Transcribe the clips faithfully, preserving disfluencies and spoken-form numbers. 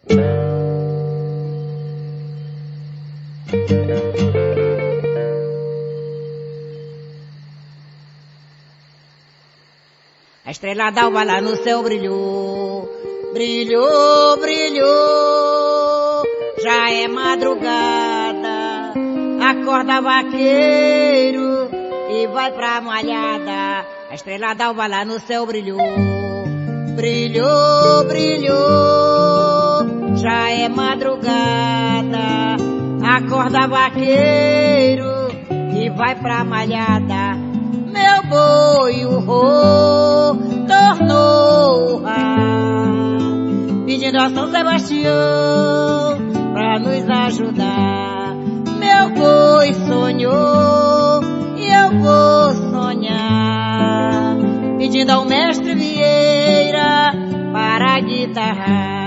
A estrela d'alva lá no céu brilhou, brilhou, brilhou. Já é madrugada, acorda vaqueiro e vai pra malhada. A estrela d'alva lá no céu brilhou, brilhou, brilhou. Já é madrugada, acorda vaqueiro e vai pra malhada. Meu boi urrou, tornou a, pedindo a São Sebastião pra nos ajudar. Meu boi sonhou e eu vou sonhar, pedindo ao mestre Vieira para guitarrar.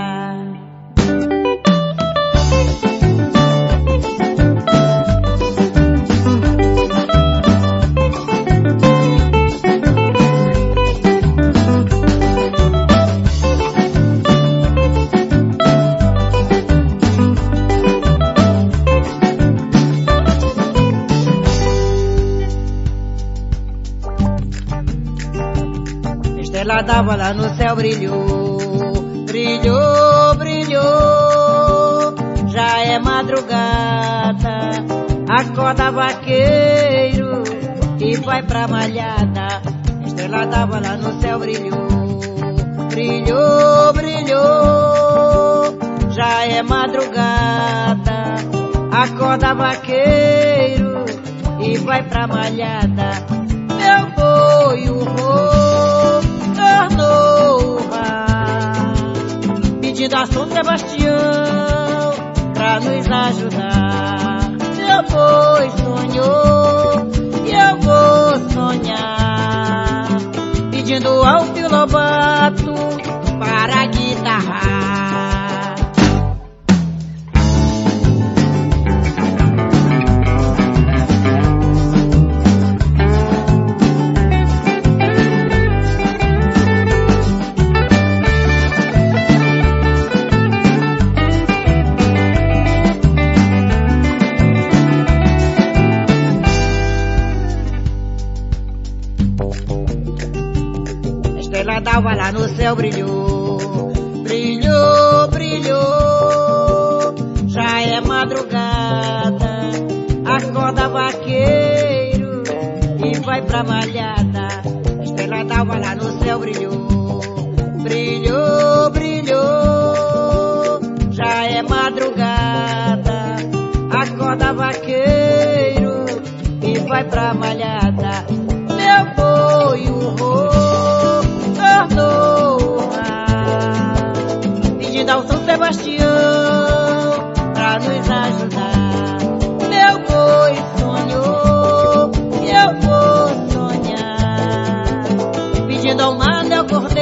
Ela d'alva lá no céu brilhou, brilhou, brilhou. Já é madrugada, acorda vaqueiro e vai pra malhada. Estrela d'alva lá no céu brilhou, brilhou, brilhou. Já é madrugada, acorda vaqueiro e vai pra malhada. Meu boi urrou, tornou a, pedindo a São Sebastião pra nos ajudar. Meu boi sonhou e eu vou sonhar, pedindo ao Tio Lobato para guitarrar. Estrela d'alva lá no céu brilhou, brilhou, brilhou. Já é madrugada, acorda vaqueiro e vai pra malhada. Estrela d'alva lá no céu brilhou, brilhou, brilhou. Já é madrugada, acorda vaqueiro e vai pra malhada. Meu boi urrou, tornou a, pedindo ao São Sebastião pra nos ajudar. Meu boi sonhou e eu vou sonhar, pedindo ao Manuel Cordeiro